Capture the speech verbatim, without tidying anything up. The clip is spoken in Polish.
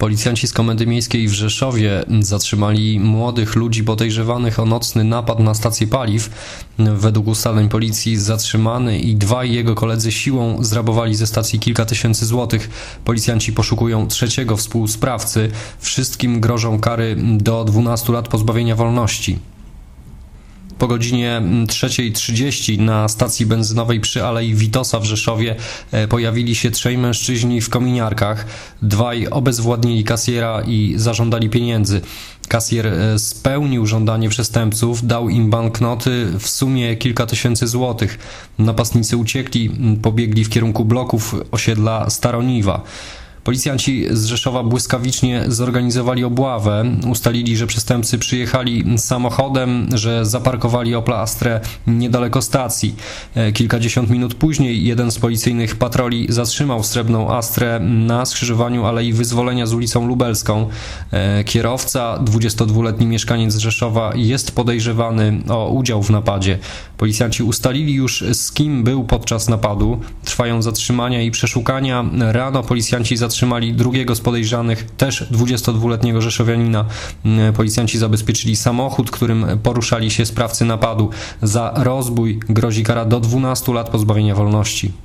Policjanci z Komendy Miejskiej w Rzeszowie zatrzymali młodych ludzi podejrzewanych o nocny napad na stację paliw. Według ustaleń policji zatrzymany i dwaj jego koledzy siłą zrabowali ze stacji kilka tysięcy złotych. Policjanci poszukują trzeciego współsprawcy. Wszystkim grożą kary do dwunastu lat pozbawienia wolności. Po godzinie trzeciej trzydzieści na stacji benzynowej przy Alei Witosa w Rzeszowie pojawili się trzej mężczyźni w kominiarkach. Dwaj obezwładnili kasjera i zażądali pieniędzy. Kasjer spełnił żądanie przestępców, dał im banknoty w sumie kilka tysięcy złotych. Napastnicy uciekli, pobiegli w kierunku bloków osiedla Staroniwa. Policjanci z Rzeszowa błyskawicznie zorganizowali obławę. Ustalili, że przestępcy przyjechali samochodem, że zaparkowali Opla Astrę niedaleko stacji. Kilkadziesiąt minut później jeden z policyjnych patroli zatrzymał srebrną Astrę na skrzyżowaniu Alei Wyzwolenia z ulicą Lubelską. Kierowca, dwudziestodwuletni mieszkaniec Rzeszowa, jest podejrzewany o udział w napadzie. Policjanci ustalili już, z kim był podczas napadu. Trwają zatrzymania i przeszukania. Rano policjanci zatrzymali Zatrzymali drugiego z podejrzanych, też dwudziestodwuletniego rzeszowianina. Policjanci zabezpieczyli samochód, którym poruszali się sprawcy napadu. Za rozbój grozi kara do dwunastu lat pozbawienia wolności.